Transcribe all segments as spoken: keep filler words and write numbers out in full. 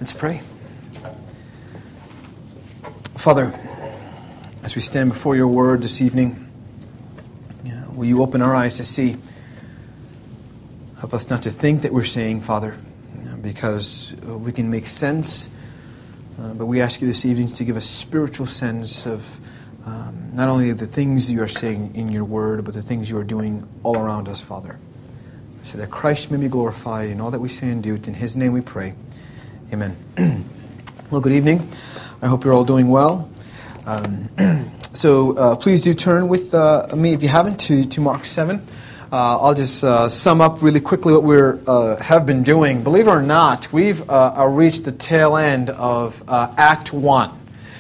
Let's pray. Father, as we stand before your word this evening, yeah, will you open our eyes to see? Help us not to think that we're saying, Father, because we can make sense, uh, but we ask you this evening to give a spiritual sense of um, not only the things you are saying in your word, but the things you are doing all around us, Father, so that Christ may be glorified in all that we say and do. It's in His name we pray. Amen. Well, good evening. I hope you're all doing well. Um, so uh, please do turn with uh, me, if you haven't, to, to Mark seven. Uh, I'll just uh, sum up really quickly what we uh, have been doing. Believe it or not, we've uh, reached the tail end of uh, Act one.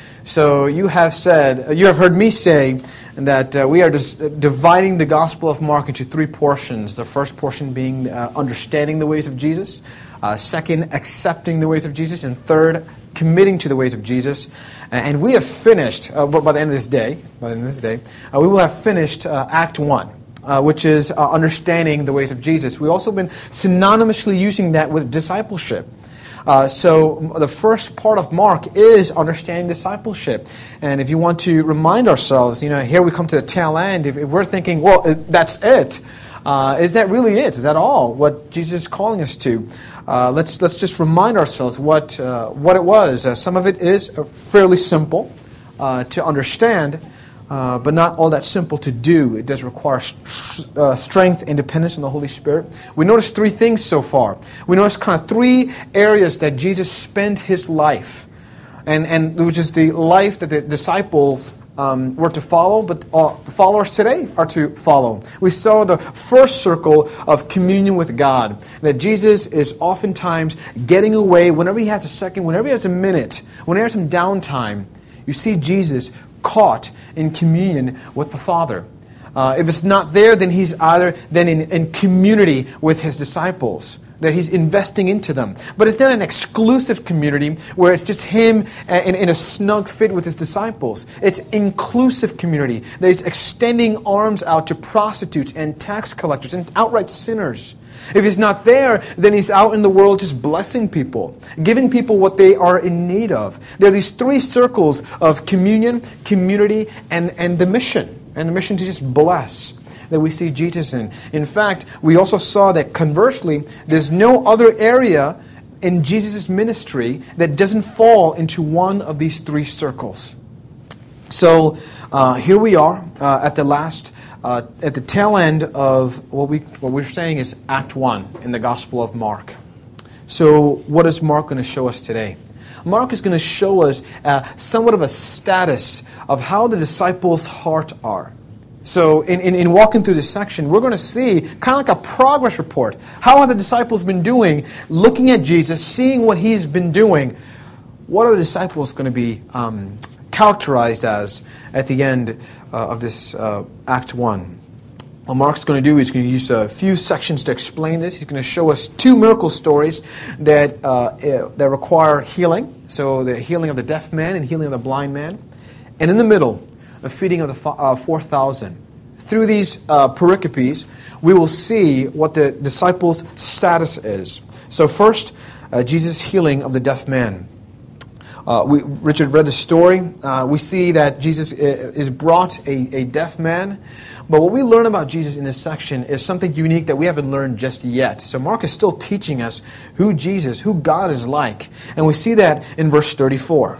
So you have said, you have heard me say that uh, we are just dividing the Gospel of Mark into three portions. The first portion being uh, understanding the ways of Jesus. Uh, second, accepting the ways of Jesus. And third, committing to the ways of Jesus. And we have finished, uh, by the end of this day, by the end of this day, uh, we will have finished uh, Act one, uh, which is uh, understanding the ways of Jesus. We've also been synonymously using that with discipleship. Uh, so the first part of Mark is understanding discipleship. And if you want to remind ourselves, you know, here we come to the tail end. If, if we're thinking, well, that's it, uh, is that really it? Is that all what Jesus is calling us to? Uh, let's let's just remind ourselves what uh, what it was. Uh, some of it is fairly simple uh, to understand, uh, but not all that simple to do. It does require st- uh, strength and dependence on the Holy Spirit. We noticed three things so far. We noticed kind of three areas that Jesus spent His life, and and which is the life that the disciples Um, were to follow, but uh, the followers today are to follow. We saw the first circle of communion with God, that Jesus is oftentimes getting away whenever He has a second, whenever He has a minute, whenever He has some downtime. You see Jesus caught in communion with the Father. Uh, if it's not there, then He's either then in, in community with His disciples, that He's investing into them. But it's not an exclusive community where it's just Him in, in a snug fit with His disciples. It's inclusive community that He's extending arms out to prostitutes and tax collectors and outright sinners. If He's not there, then He's out in the world just blessing people, giving people what they are in need of. There are these three circles of communion, community, and, and the mission. And the mission to just bless that we see Jesus in. In fact, we also saw that conversely, there's no other area in Jesus' ministry that doesn't fall into one of these three circles. So uh, here we are uh, at the last, uh, at the tail end of what we what we're saying is Act One in the Gospel of Mark. So what is Mark going to show us today? Mark is going to show us uh, somewhat of a status of how the disciples' heart are. So in, in, in walking through this section, we're going to see kind of like a progress report. How have the disciples been doing? Looking at Jesus, seeing what He's been doing. What are the disciples going to be um, characterized as at the end uh, of this uh, Act one? What Mark's going to do is he's going to use a few sections to explain this. He's going to show us two miracle stories that uh, that require healing. So the healing of the deaf man and healing of the blind man. And in the middle, a feeding of the uh, four thousand. Through these uh, pericopes, we will see what the disciples' status is. So first, uh, Jesus' healing of the deaf man. Uh, we, Richard read the story. Uh, we see that Jesus is brought a, a deaf man. But what we learn about Jesus in this section is something unique that we haven't learned just yet. So Mark is still teaching us who Jesus, who God is like. And we see that in verse thirty-four.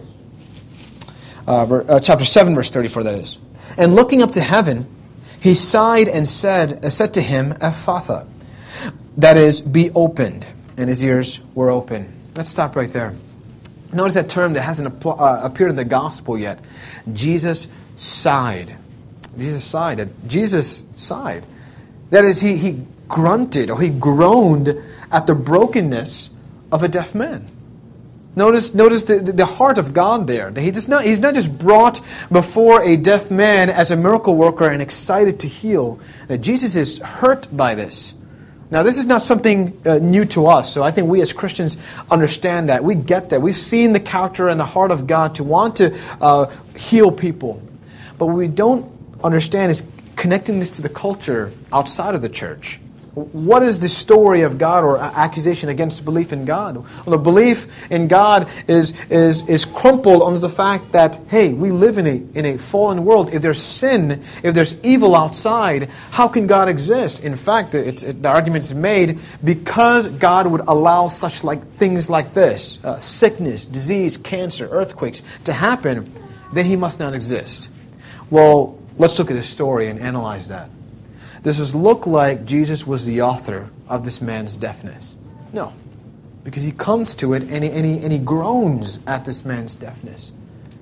Uh, uh, chapter seven, verse thirty-four, that is. And looking up to heaven, He sighed and said, uh, said to him, Ephphatha, that is, be opened. And his ears were open. Let's stop right there. Notice that term that hasn't apl- uh, appeared in the gospel yet. Jesus sighed. Jesus sighed. That Jesus sighed. That is, he, he grunted or he groaned at the brokenness of a deaf man. Notice, notice the, the heart of God there. He does not, he's not just brought before a deaf man as a miracle worker and excited to heal. That Jesus is hurt by this. Now, this is not something uh, new to us, so I think we as Christians understand that. We get that. We've seen the character and the heart of God to want to uh, heal people. But what we don't understand is connecting this to the culture outside of the church. What is the story of God or accusation against belief in God? Well, the belief in God is, is, is crumpled under the fact that, hey, we live in a, in a fallen world. If there's sin, if there's evil outside, how can God exist? In fact, it, it, the argument is made because God would allow such like things like this, uh, sickness, disease, cancer, earthquakes to happen, then He must not exist. Well, let's look at this story and analyze that. Does this look like Jesus was the author of this man's deafness? No. Because He comes to it and he, and he, and he groans at this man's deafness.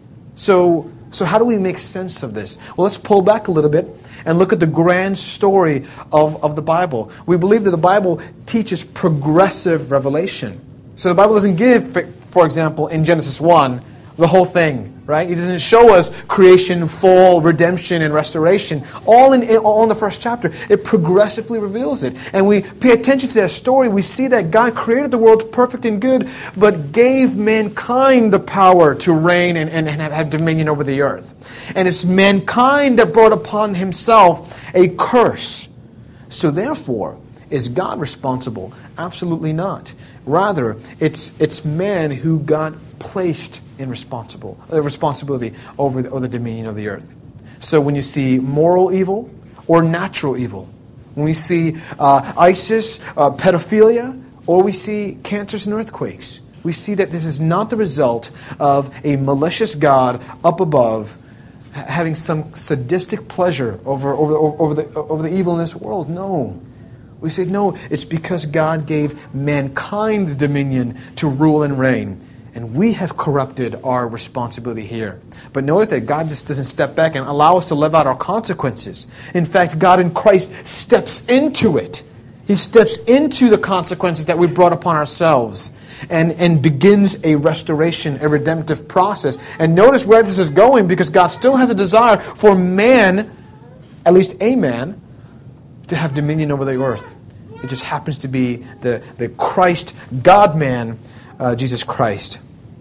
So, so how do we make sense of this? Well, let's pull back a little bit and look at the grand story of, of the Bible. We believe that the Bible teaches progressive revelation. So the Bible doesn't give, for example, in Genesis one, the whole thing, right? It doesn't show us creation, fall, redemption, and restoration. All in, all in the first chapter. It progressively reveals it. And we pay attention to that story. We see that God created the world perfect and good, but gave mankind the power to reign and, and, and have, have dominion over the earth. And it's mankind that brought upon himself a curse. So therefore, is God responsible? Absolutely not. Rather, it's it's man who got placed in responsible uh, responsibility over the, over the dominion of the earth. So when you see moral evil or natural evil, when we see uh, ISIS, uh, pedophilia, or we see cancers and earthquakes, we see that this is not the result of a malicious God up above having some sadistic pleasure over over over the over the evil in this world. No. We say, no, it's because God gave mankind dominion to rule and reign. And we have corrupted our responsibility here. But notice that God just doesn't step back and allow us to live out our consequences. In fact, God in Christ steps into it. He steps into the consequences that we brought upon ourselves and, and begins a restoration, a redemptive process. And notice where this is going, because God still has a desire for man, at least a man, to have dominion over the earth. It just happens to be the, the Christ, God-man, uh, Jesus Christ.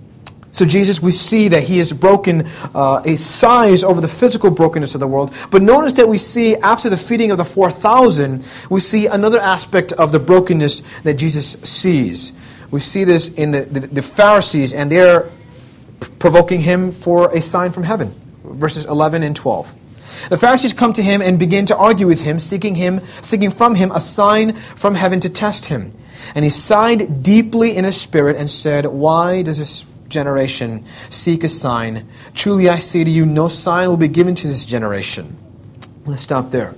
So Jesus, we see that He has broken uh, a size over the physical brokenness of the world. But notice that we see, after the feeding of the four thousand, we see another aspect of the brokenness that Jesus sees. We see this in the, the, the Pharisees, and they're provoking Him for a sign from heaven. Verses eleven and twelve. The Pharisees come to Him and begin to argue with Him, seeking him, seeking from Him a sign from heaven to test Him. And He sighed deeply in His spirit and said, "Why does this generation seek a sign? Truly I say to you, no sign will be given to this generation." Let's stop there.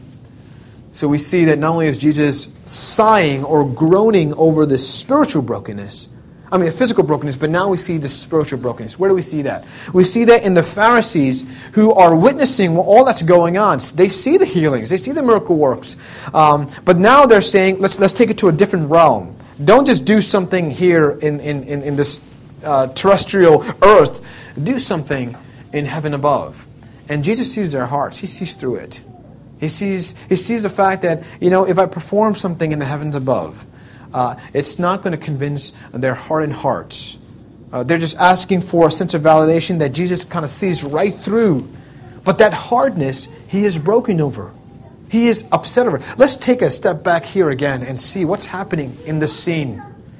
So we see that not only is Jesus sighing or groaning over the spiritual brokenness, I mean, physical brokenness, but now we see the spiritual brokenness. Where do we see that? We see that in the Pharisees who are witnessing all that's going on. They see the healings. They see the miracle works. Um, but now they're saying, let's let's take it to a different realm. Don't just do something here in, in, in, in this uh, terrestrial earth. Do something in heaven above. And Jesus sees their hearts. He sees through it. He sees, he sees the fact that, you know, if I perform something in the heavens above, Uh, it's not going to convince their hardened hearts. Uh, they're just asking for a sense of validation that Jesus kind of sees right through. But that hardness, He is broken over. He is upset over. Let's take a step back here again and see what's happening in this scene.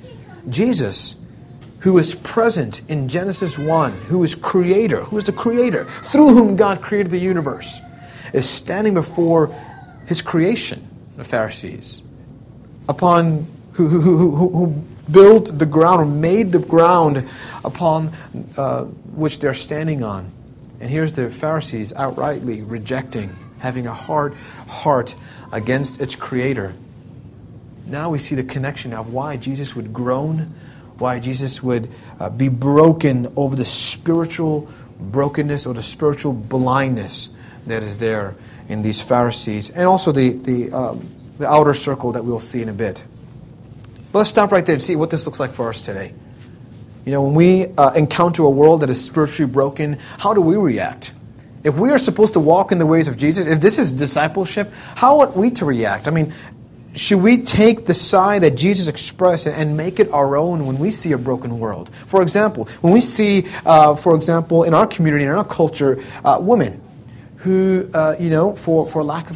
Jesus, who is present in Genesis one, who is creator, who is the creator, through whom God created the universe, is standing before His creation, the Pharisees, upon Who, who, who, who built the ground or made the ground upon uh, which they're standing on. And here's the Pharisees outrightly rejecting, having a hard heart against its creator. Now we see the connection of why Jesus would groan, why Jesus would uh, be broken over the spiritual brokenness or the spiritual blindness that is there in these Pharisees, and also the, the, um, the outer circle that we'll see in a bit. But let's stop right there and see what this looks like for us today. You know, when we uh, encounter a world that is spiritually broken, how do we react? If we are supposed to walk in the ways of Jesus, if this is discipleship, how ought we to react? I mean, should we take the side that Jesus expressed and make it our own when we see a broken world? For example, when we see, uh, for example, in our community, in our culture, uh, women who, uh, you know, for, for lack of a,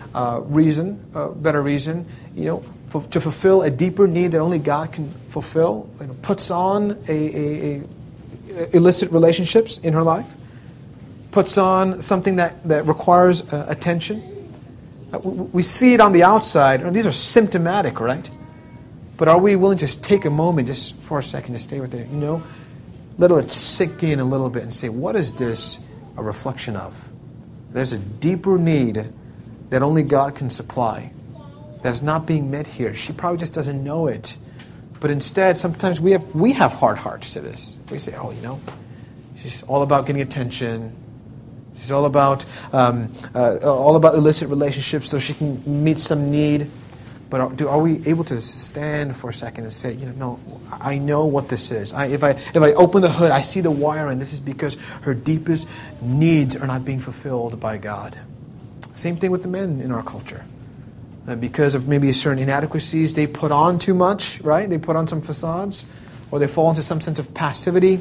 uh, reason, uh, better reason, you know, for, to fulfill a deeper need that only God can fulfill, you know, puts on a, a, a illicit relationships in her life, puts on something that, that requires uh, attention. Uh, we, we see it on the outside. And these are symptomatic, right? But are we willing to just take a moment, just for a second, to stay with it? You know, let it sink in a little bit and say, what is this a reflection of? There's a deeper need that only God can supply that is not being met here. She probably just doesn't know it. But instead, sometimes we have we have hard hearts to this. We say, oh, you know, she's all about getting attention. She's all about um, uh, all about illicit relationships so she can meet some need. But are, do, are we able to stand for a second and say, you know, no, I know what this is. I, if I if I open the hood, I see the wire, and this is because her deepest needs are not being fulfilled by God. Same thing with the men in our culture. Uh, because of maybe certain inadequacies, they put on too much, right? They put on some facades, or they fall into some sense of passivity.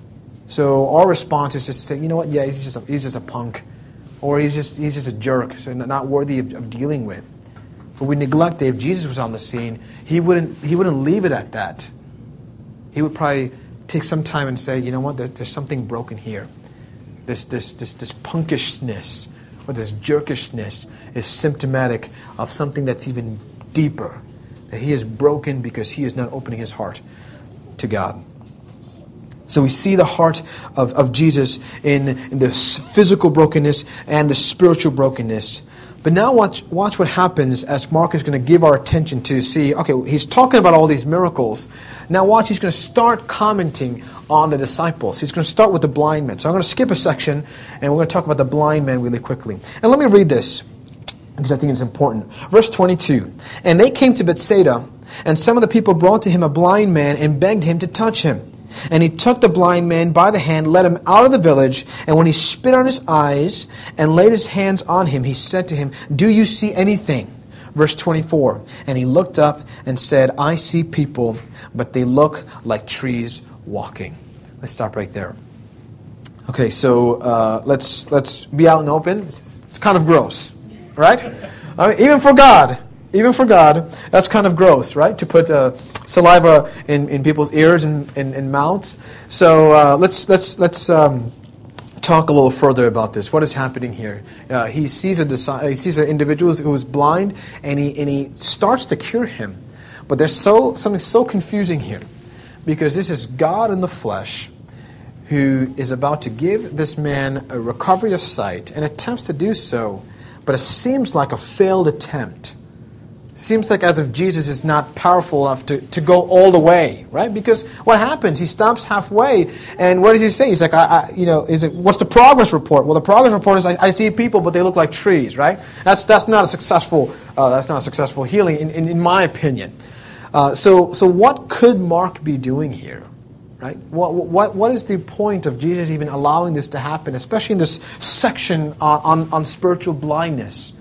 So our response is just to say, you know what? Yeah, he's just a, he's just a punk, or he's just he's just a jerk, so not worthy of, of dealing with. But we neglect that if Jesus was on the scene, he wouldn't he wouldn't leave it at that. He would probably take some time and say, you know what? There, there's something broken here. This this this this punkishness or this jerkishness is symptomatic of something that's even deeper. That he is broken because he is not opening his heart to God. So we see the heart of, of Jesus in, in the physical brokenness and the spiritual brokenness. But now watch watch what happens as Mark is going to give our attention to see, okay, he's talking about all these miracles. Now watch, he's going to start commenting on the disciples. He's going to start with the blind men. So I'm going to skip a section, and we're going to talk about the blind men really quickly. And let me read this, because I think it's important. Verse twenty-two, and they came to Bethsaida, and some of the people brought to him a blind man and begged him to touch him. And he took the blind man by the hand, led him out of the village, and when he spit on his eyes and laid his hands on him, he said to him, "Do you see anything?" Verse twenty-four, and he looked up and said, "I see people, but they look like trees walking." Let's stop right there. Okay, so uh, let's let's be out and open. It's, it's kind of gross, right? I mean, even for God. Even for God, that's kind of gross, right? To put uh, saliva in, in people's ears and, and, and mouths. So uh, let's let's let's um, talk a little further about this. What is happening here? Uh, he sees a he sees an individual who is blind, and he and he starts to cure him. But there's so something so confusing here, because this is God in the flesh who is about to give this man a recovery of sight and attempts to do so, but it seems like a failed attempt. Seems like as if Jesus is not powerful enough to, to go all the way, right? Because what happens? He stops halfway, and what does he say? He's like, I, I, you know, is it? What's the progress report? Well, the progress report is, I, I see people, but they look like trees, right? That's that's not a successful. Uh, that's not a successful healing, in, in, in my opinion. Uh, so so what could Mark be doing here, right? What what what is the point of Jesus even allowing this to happen, especially in this section on on, on spiritual blindness?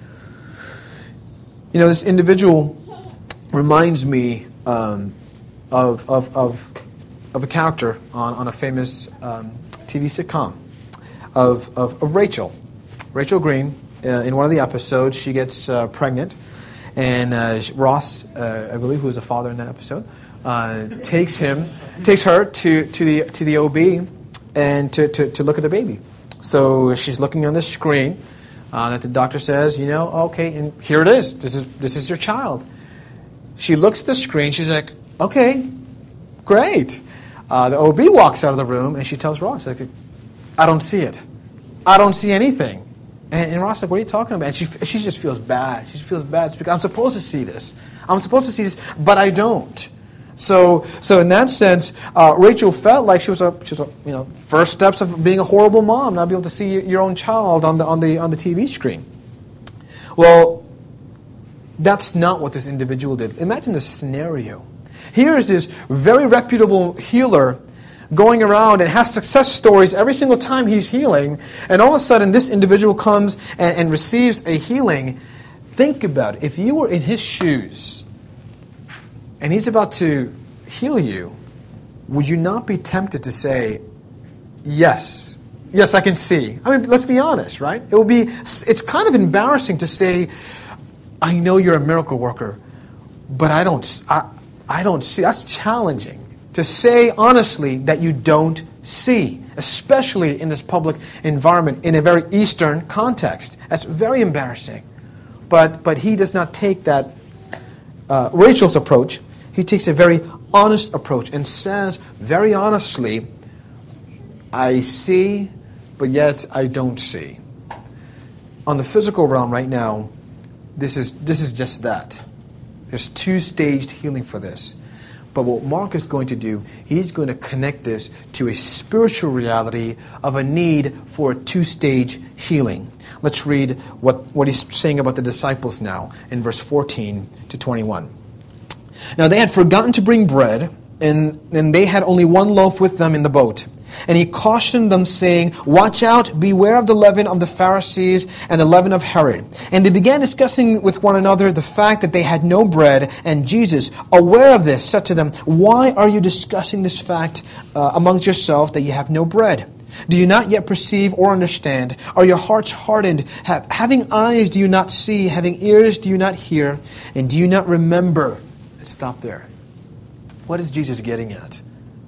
You know, this individual reminds me um, of, of of of a character on, on a famous um, T V sitcom of, of of Rachel. Rachel Green, uh, in one of the episodes, she gets uh, pregnant, and uh, Ross, uh, I believe, who was a father in that episode, uh, takes him, takes her to, to the to the O B and to, to, to look at the baby. So she's looking on the screen. Uh, that the doctor says, you know, okay, and here it is. This is this is your child. She looks at the screen. She's like, okay, great. Uh, the O B walks out of the room, and she tells Ross, like, I don't see it. I don't see anything. And, and Ross is like, what are you talking about? And she she just feels bad. She feels bad because I'm supposed to see this. I'm supposed to see this, but I don't. So, so in that sense, uh, Rachel felt like she was a, she was a, you know, first steps of being a horrible mom, not being able to see your own child on the on the on the T V screen. Well, that's not what this individual did. Imagine this scenario. Here is this very reputable healer going around and has success stories every single time he's healing, and all of a sudden this individual comes and, and receives a healing. Think about it. If you were in his shoes, and he's about to heal you, would you not be tempted to say, yes, yes, I can see? I mean, let's be honest, right? It would be, it's kind of embarrassing to say, I know you're a miracle worker, but I don't, I, I don't see. That's challenging to say honestly that you don't see, especially in this public environment, in a very Eastern context. That's very embarrassing. But but he does not take that uh, Rachel's approach. He takes a very honest approach and says very honestly, I see, but yet I don't see. On the physical realm right now, this is this is just that. There's two-staged healing for this. But what Mark is going to do, he's going to connect this to a spiritual reality of a need for a two-stage healing. Let's read what, what he's saying about the disciples now in verse fourteen to twenty-one. Now they had forgotten to bring bread, and, and they had only one loaf with them in the boat. And he cautioned them, saying, "Watch out, beware of the leaven of the Pharisees and the leaven of Herod." And they began discussing with one another the fact that they had no bread. And Jesus, aware of this, said to them, "Why are you discussing this fact uh, amongst yourselves that you have no bread? Do you not yet perceive or understand? Are your hearts hardened? Have, having eyes, do you not see? Having ears, do you not hear? And do you not remember?" Let's stop there. What is Jesus getting at?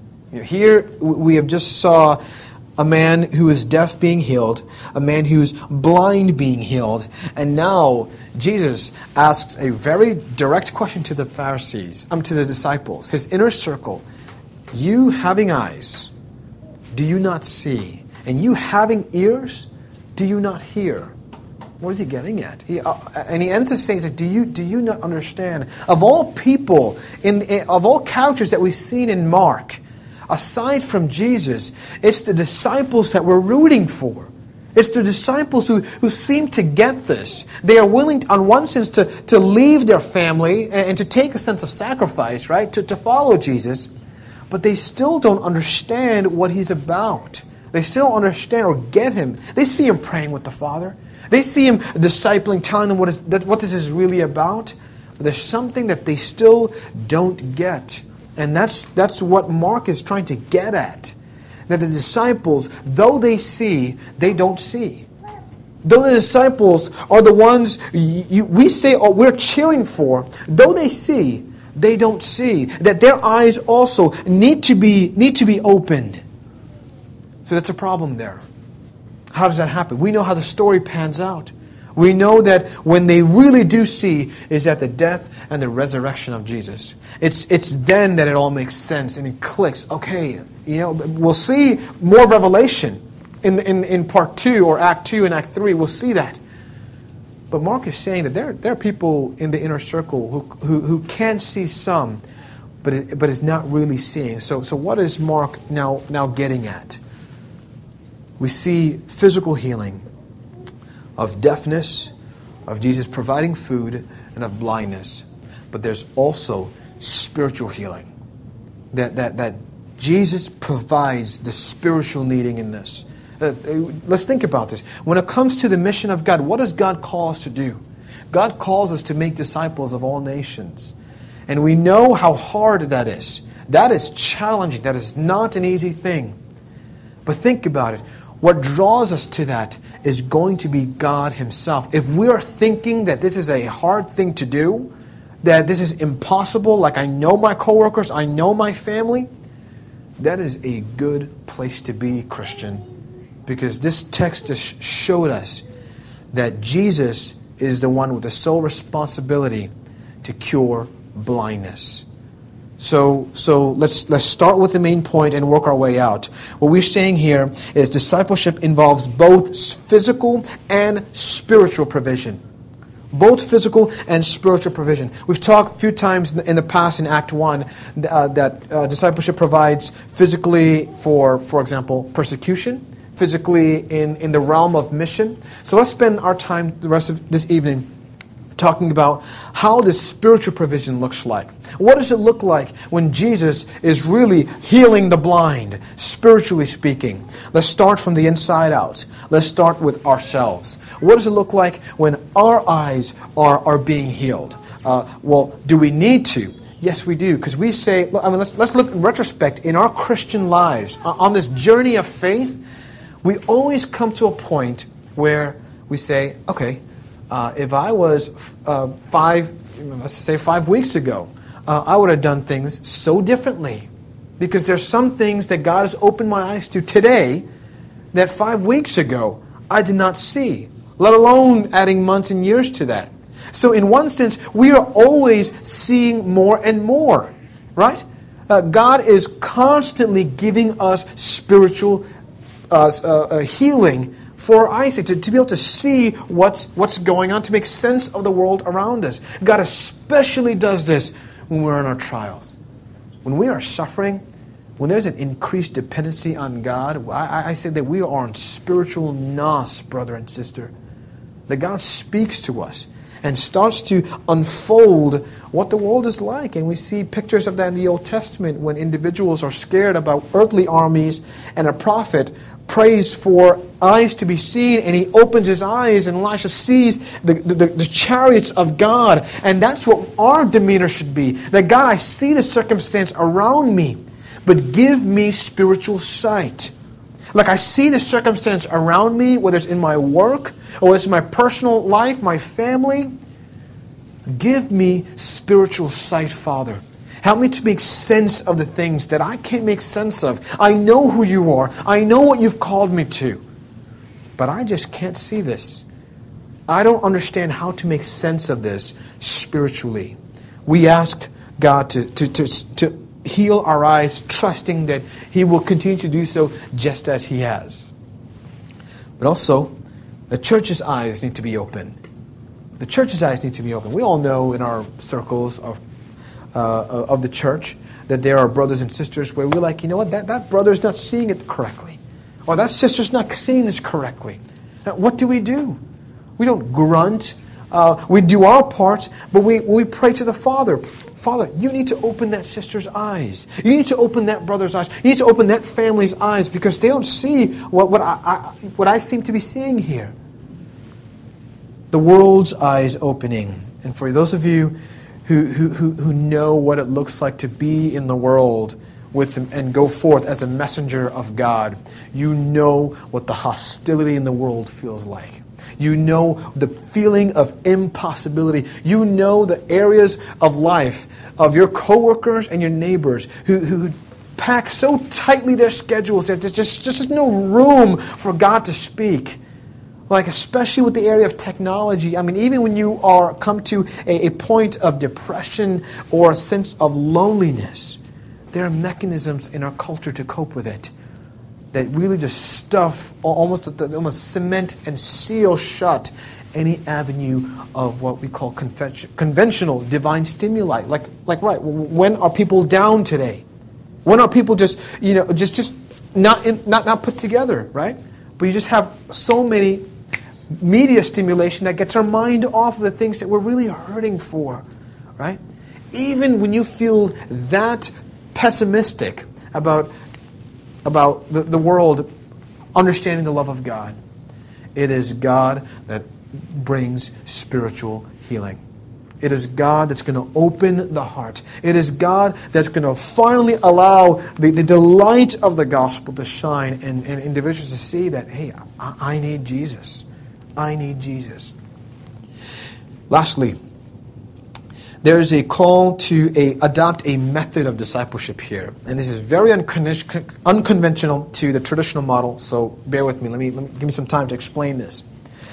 Here we have just saw a man who is deaf being healed, a man who is blind being healed, and now Jesus asks a very direct question to the Pharisees, um, to the disciples, his inner circle. You having eyes, do you not see? And you having ears, do you not hear? What is he getting at? He, uh, and he ends his saying, "Do you do you not understand?" Of all people, in, in of all characters that we've seen in Mark, aside from Jesus, it's the disciples that we're rooting for. It's the disciples who, who seem to get this. They are willing, to, on one sense, to, to leave their family and, and to take a sense of sacrifice, right, to, to follow Jesus. But they still don't understand what he's about. They still don't understand or get him. They see him praying with the Father. They see him discipling, telling them what, is, that, what this is really about. But there's something that they still don't get. And that's that's what Mark is trying to get at. That the disciples, though they see, they don't see. Though the disciples are the ones you, you, we say oh, we're cheering for, though they see, they don't see. That their eyes also need to be need to be opened. So that's a problem there. How does that happen? We know how the story pans out. We know that when they really do see is at the death and the resurrection of Jesus. It's it's then that it all makes sense and it clicks. Okay, you know, we'll see more revelation in in, in part two or act two and act three. We'll see that. But Mark is saying that there, there are people in the inner circle who who, who can see some, but it, but is not really seeing. So so what is Mark now now getting at? We see physical healing of deafness, of Jesus providing food, and of blindness. But there's also spiritual healing. That that that Jesus provides the spiritual needing in this. Uh, let's think about this. When it comes to the mission of God, what does God call us to do? God calls us to make disciples of all nations. And we know how hard that is. That is challenging. That is not an easy thing. But think about it. What draws us to that is going to be God himself. If we are thinking that this is a hard thing to do, that this is impossible, like I know my coworkers, I know my family, that is a good place to be, Christian. Because this text just showed us that Jesus is the one with the sole responsibility to cure blindness. So, so let's let's start with the main point and work our way out. What we're saying here is discipleship involves both physical and spiritual provision. Both physical and spiritual provision. We've talked a few times in the past in Act one uh, that uh, discipleship provides physically for, for example, persecution, physically in, in the realm of mission. So let's spend our time the rest of this evening talking about how this spiritual provision looks like. What does it look like when Jesus is really healing the blind, spiritually speaking? Let's start from the inside out. Let's start with ourselves. What does it look like when our eyes are, are being healed? Uh, well, do we need to? Yes, we do, because we say, I mean, let's, let's look in retrospect in our Christian lives. On this journey of faith, we always come to a point where we say, okay, uh, if I was uh, five, let's say five weeks ago, uh, I would have done things so differently. Because there's some things that God has opened my eyes to today that five weeks ago I did not see, let alone adding months and years to that. So in one sense, we are always seeing more and more, right? Uh, God is constantly giving us spiritual uh, uh, uh, healing for our eyesight, to, to be able to see what's, what's going on, to make sense of the world around us. God especially does this when we're in our trials. When we are suffering, when there's an increased dependency on God, I, I say that we are on spiritual nos, brother and sister. That God speaks to us and starts to unfold what the world is like. And we see pictures of that in the Old Testament when individuals are scared about earthly armies and a prophet prays for eyes to be seen, and he opens his eyes and Elisha sees the, the, the chariots of God. And that's what our demeanor should be. That God, I see the circumstance around me, but give me spiritual sight. Like I see the circumstance around me, whether it's in my work or whether it's my personal life, my family. Give me spiritual sight, Father. Help me to make sense of the things that I can't make sense of. I know who you are. I know what you've called me to. But I just can't see this. I don't understand how to make sense of this spiritually. We ask God to, to, to, to heal our eyes, trusting that He will continue to do so just as He has. But also, the church's eyes need to be open. The church's eyes need to be open. We all know in our circles of uh, of the church that there are brothers and sisters where we're like, you know what, that, that brother's not seeing it correctly. Or that sister's not seeing this correctly. Now, what do we do? We don't grunt. Uh, we do our part, but we, we pray to the Father. Father, you need to open that sister's eyes. You need to open that brother's eyes. You need to open that family's eyes because they don't see what, what, I, I, what I seem to be seeing here. The world's eyes opening. And for those of you who, who, who, who know what it looks like to be in the world with them and go forth as a messenger of God, you know what the hostility in the world feels like. You know the feeling of impossibility. You know the areas of life of your coworkers and your neighbors who, who pack so tightly their schedules that there's just, just no room for God to speak. Like especially with the area of technology. I mean, even when you are come to a, a point of depression or a sense of loneliness, there are mechanisms in our culture to cope with it that really just stuff, almost almost cement and seal shut any avenue of what we call convention, conventional divine stimuli. Like, like right, when are people down today? When are people just, you know, just just not in, not not put together, right? But you just have so many media stimulation that gets our mind off of the things that we're really hurting for, right? Even when you feel that pessimistic about about the, the world understanding the love of God, it is God that brings spiritual healing. It is God that's going to open the heart. It is God that's going to finally allow the, the delight of the gospel to shine and, and individuals to see that, hey, I, I need Jesus. I need Jesus. Lastly, there is a call to a, adopt a method of discipleship here. And this is very uncon- unconventional to the traditional model, so bear with me. Let me, let me. Give me some time to explain this.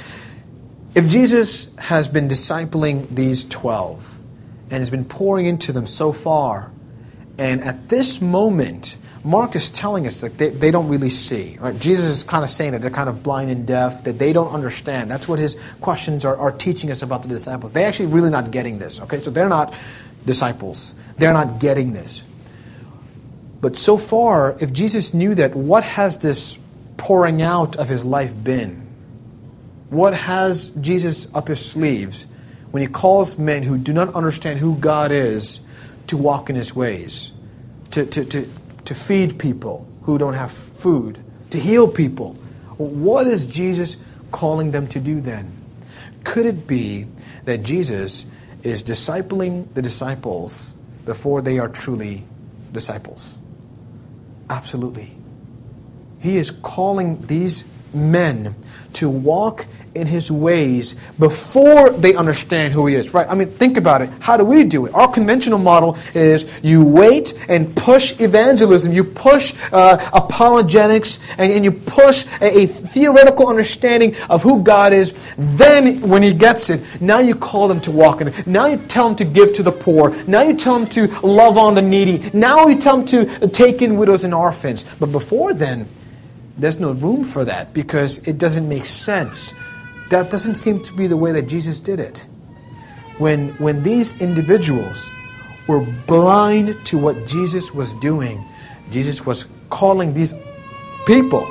If Jesus has been discipling these twelve and has been pouring into them so far, and at this moment, Mark is telling us that they, they don't really see. Right? Jesus is kind of saying that they're kind of blind and deaf, that they don't understand. That's what his questions are, are teaching us about the disciples. They're actually really not getting this. Okay, so they're not disciples. They're not getting this. But so far, if Jesus knew that, what has this pouring out of his life been? What has Jesus up his sleeves when he calls men who do not understand who God is to walk in his ways, to to to to feed people who don't have food, to heal people? What is Jesus calling them to do then? Could it be that Jesus is discipling the disciples before they are truly disciples? Absolutely. He is calling these men to walk in His ways before they understand who He is, right? I mean, think about it. How do we do it? Our conventional model is you wait and push evangelism. You push uh, apologetics, and, and you push a, a theoretical understanding of who God is. Then, when He gets it, now you call them to walk in it. Now you tell them to give to the poor. Now you tell them to love on the needy. Now you tell them to take in widows and orphans. But before then, there's no room for that because it doesn't make sense. That doesn't seem to be the way that Jesus did it. When, when these individuals were blind to what Jesus was doing, Jesus was calling these people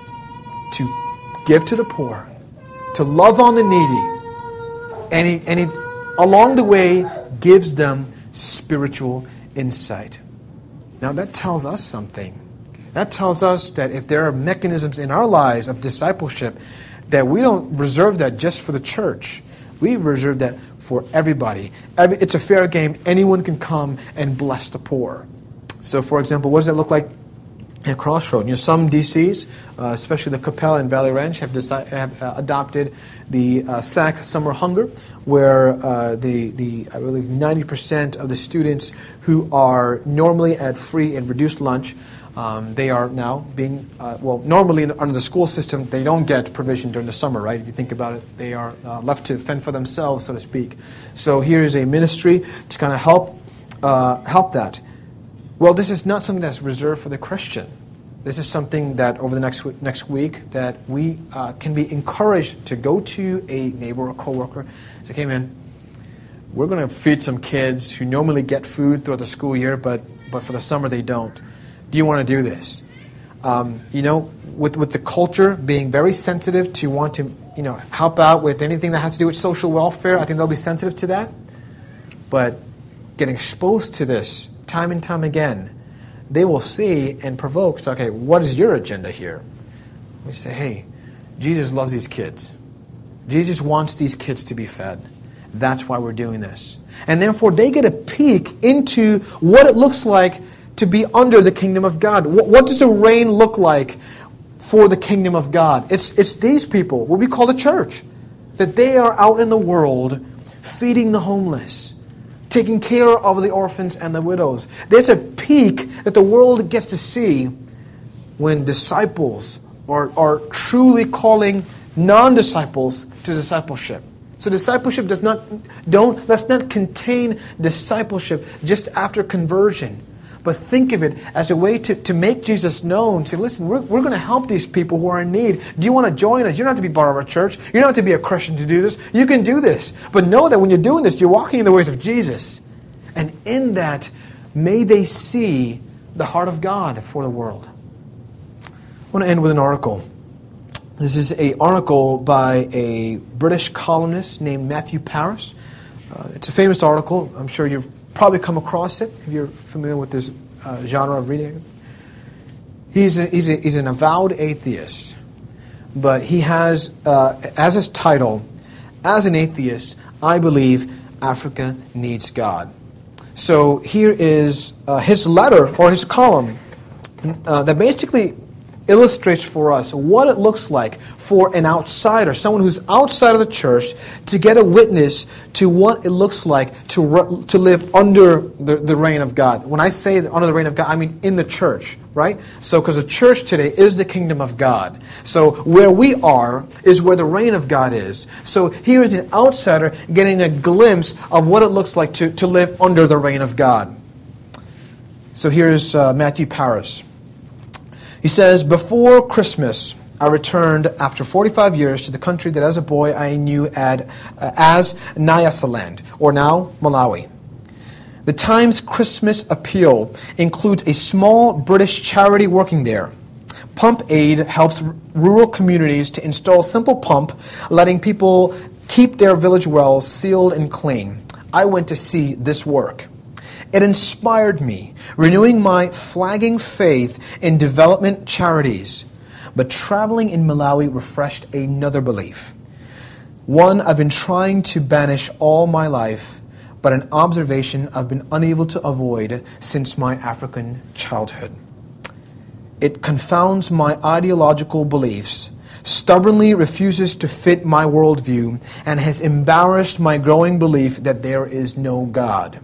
to give to the poor, to love on the needy, and he, and he along the way gives them spiritual insight. Now that tells us something. That tells us that if there are mechanisms in our lives of discipleship, that we don't reserve that just for the church. We reserve that for everybody. Every, it's a fair game. Anyone can come and bless the poor. So, for example, what does that look like at Crossroad? You know, some D Cs, uh, especially the Capella and Valley Ranch, have, deci- have uh, adopted the uh, S A C Summer Hunger, where uh, the, the I believe ninety percent of the students who are normally at free and reduced lunch, Um, they are now being, uh, well, normally in, under the school system, they don't get provision during the summer, right? If you think about it, they are uh, left to fend for themselves, so to speak. So here is a ministry to kind of help uh, help that. Well, this is not something that's reserved for the Christian. This is something that over the next next week that we uh, can be encouraged to go to a neighbor or coworker and say, hey, man, we're going to feed some kids who normally get food throughout the school year, but but for the summer they don't. Do you want to do this? Um, you know, with with the culture being very sensitive to want to, you know, help out with anything that has to do with social welfare, I think they'll be sensitive to that. But getting exposed to this time and time again, they will see and provoke. So, okay, what is your agenda here? We say, hey, Jesus loves these kids. Jesus wants these kids to be fed. That's why we're doing this. And therefore, they get a peek into what it looks like to be under the kingdom of God. What, what does a reign look like for the kingdom of God? It's it's these people, what we call the church, that they are out in the world feeding the homeless, taking care of the orphans and the widows. There's a peak that the world gets to see when disciples are, are truly calling non-disciples to discipleship. So discipleship does not, don't, let's not contain discipleship just after conversion. But think of it as a way to, to make Jesus known. Say, listen, we're, we're going to help these people who are in need. Do you want to join us? You don't have to be part of our church. You don't have to be a Christian to do this. You can do this. But know that when you're doing this, you're walking in the ways of Jesus. And in that, may they see the heart of God for the world. I want to end with an article. This is an article by a British columnist named Matthew Paris. Uh, it's a famous article. I'm sure you've probably come across it if you're familiar with this uh, genre of reading. He's, a, he's, a, he's an avowed atheist, but he has, uh, as his title, as an atheist, I believe Africa needs God. So here is uh, his letter, or his column, uh, that basically illustrates for us what it looks like for an outsider, someone who's outside of the church, to get a witness to what it looks like to re- to live under the, the reign of God. When I say under the reign of God, I mean in the church, right? So, because the church today is the kingdom of God. So, where we are is where the reign of God is. So, here is an outsider getting a glimpse of what it looks like to, to live under the reign of God. So, here's uh, Matthew Paris. He says, before Christmas, I returned after forty-five years to the country that as a boy I knew ad, uh, as Nyasaland, or now Malawi. The Times Christmas appeal includes a small British charity working there. Pump Aid helps r- rural communities to install simple pump, letting people keep their village wells sealed and clean. I went to see this work. It inspired me, renewing my flagging faith in development charities. But traveling in Malawi refreshed another belief. One I've been trying to banish all my life, but an observation I've been unable to avoid since my African childhood. It confounds my ideological beliefs stubbornly refuses to fit my worldview and has embarrassed my growing belief that there is no God.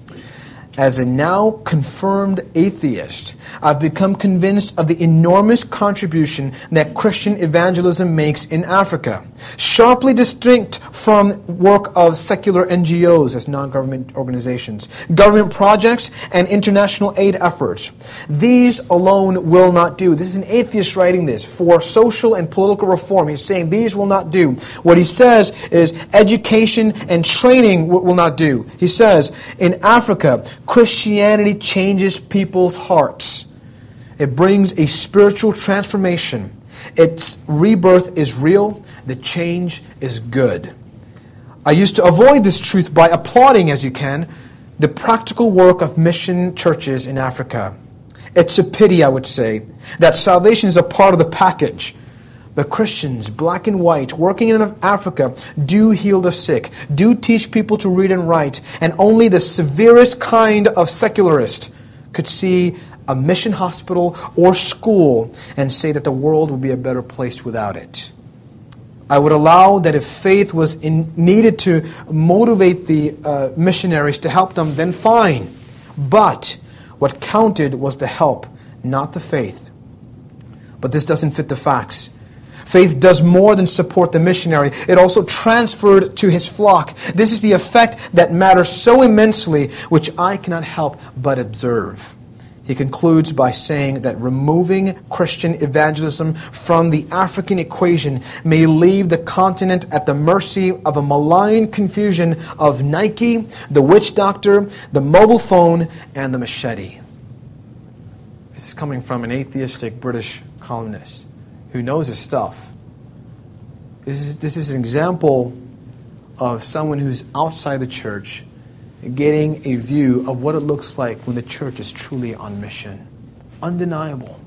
As a now confirmed atheist, I've become convinced of the enormous contribution that Christian evangelism makes in Africa, sharply distinct from work of secular N G Os as non-government organizations, government projects, and international aid efforts. These alone will not do. This is an atheist writing this. For social and political reform, he's saying these will not do. What he says is education and training will not do. He says, in Africa, Christianity changes people's hearts. It brings a spiritual transformation. Its rebirth is real. The change is good. I used to avoid this truth by applauding, as you can, the practical work of mission churches in Africa. It's a pity, I would say, that salvation is a part of the package. But Christians, black and white, working in Africa, do heal the sick, do teach people to read and write, and only the severest kind of secularist could see a mission hospital or school and say that the world would be a better place without it. I would allow that if faith was in, needed to motivate the uh, missionaries to help them, then fine. But what counted was the help, not the faith. But this doesn't fit the facts. Faith does more than support the missionary. It also transferred to his flock. This is the effect that matters so immensely, which I cannot help but observe. He concludes by saying that removing Christian evangelism from the African equation may leave the continent at the mercy of a malign confusion of Nike, the witch doctor, the mobile phone, and the machete. This is coming from an atheistic British columnist who knows his stuff. This is, this is an example of someone who's outside the church getting a view of what it looks like when the church is truly on mission. Undeniable.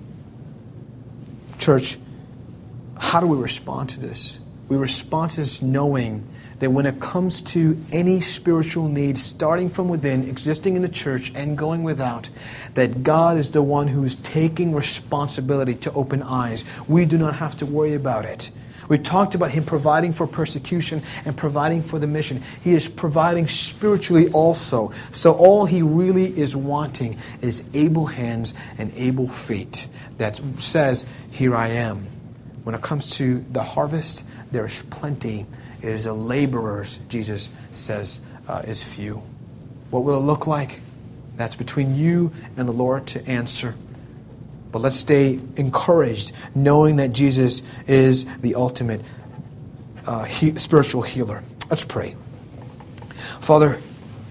Church, how do we respond to this? We respond to this knowing that when it comes to any spiritual need, starting from within, existing in the church, and going without, that God is the one who is taking responsibility to open eyes. We do not have to worry about it. We talked about Him providing for persecution and providing for the mission. He is providing spiritually also. So all He really is wanting is able hands and able feet that says, "Here I am." When it comes to the harvest, there is plenty. It is the laborers, Jesus says, uh, is few. What will it look like? That's between you and the Lord to answer. But let's stay encouraged, knowing that Jesus is the ultimate uh, he, spiritual healer. Let's pray. Father,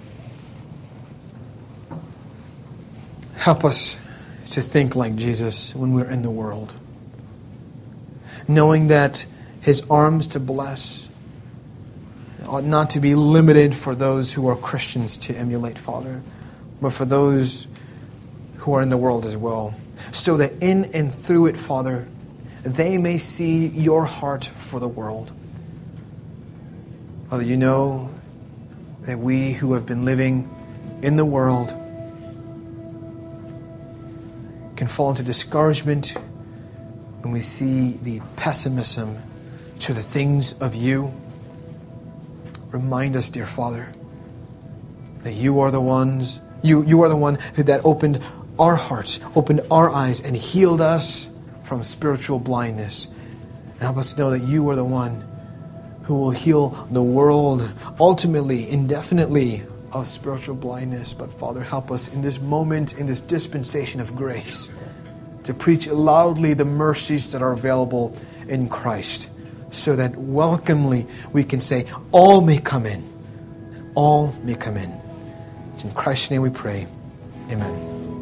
help us to think like Jesus when we're in the world, knowing that His arms to bless ought not to be limited for those who are Christians to emulate, Father, but for those who are in the world as well, so that in and through it, Father, they may see Your heart for the world. Father, You know that we who have been living in the world can fall into discouragement when we see the pessimism to the things of You. Remind us, dear Father, that You are the ones, You, you are the one who that opened our hearts, opened our eyes, and healed us from spiritual blindness. And help us to know that You are the one who will heal the world, ultimately, indefinitely, of spiritual blindness. But Father, help us in this moment, in this dispensation of grace, to preach loudly the mercies that are available in Christ, so that welcomely we can say, all may come in. All may come in. It's in Christ's name we pray. Amen.